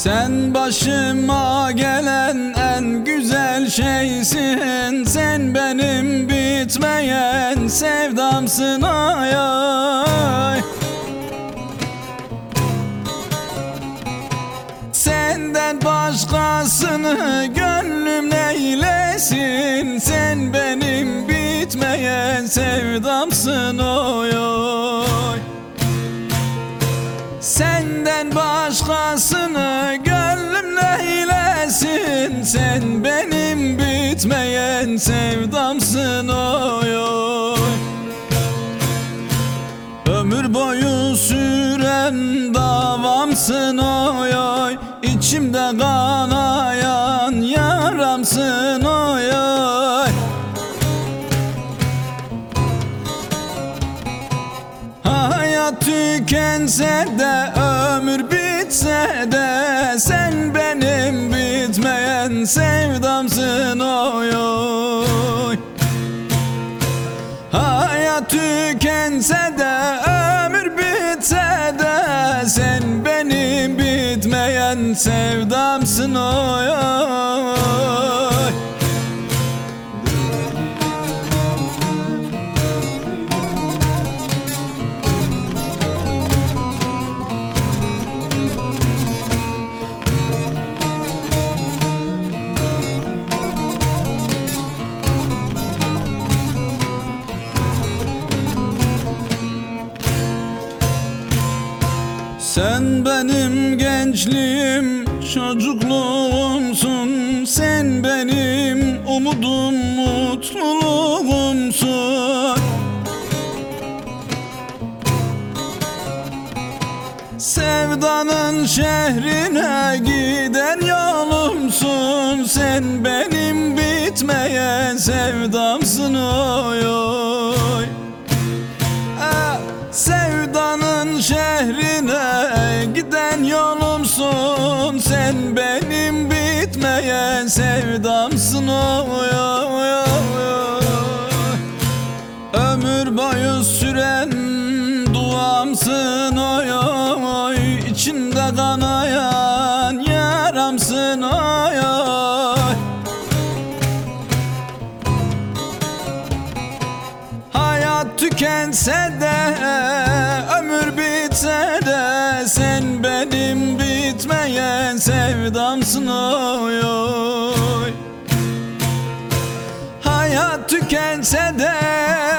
Sen başıma gelen en güzel şeysin. Sen benim bitmeyen sevdamsın ay ay. Senden başkasını gönlüm neylesin? Sen benim bitmeyen sevdamsın oy oy. Senden başkasını gönlüm neylesin? Sen benim bitmeyen sevdamsın oy oy. Ömür boyu süren davamsın oy oy. İçimde kanayan yaramsın oy oy. Hayat tükense de ömür bitse de sen benim bitmeyen sevdamsın oy oy. Hayat tükense de ömür bitse de sen benim bitmeyen sevdamsın oy oy. Sen benim gençliğim, çocukluğumsun. Sen benim umudum, mutluluğumsun. Sevdanın şehrine giden yolumsun. Sen benim bitmeyen sevdamsın oy oy. Sevdanın şehrine giden yolumsun. Sen benim bitmeyen sevdamsın oy oy oy. Ömür boyu süren duamsın oy oy. İçimde kanayan yaramsın oy oy. Hayat tükense de ömür bitse de sen benim bitmeyen sevdamsın oy oy. Hayat tükense de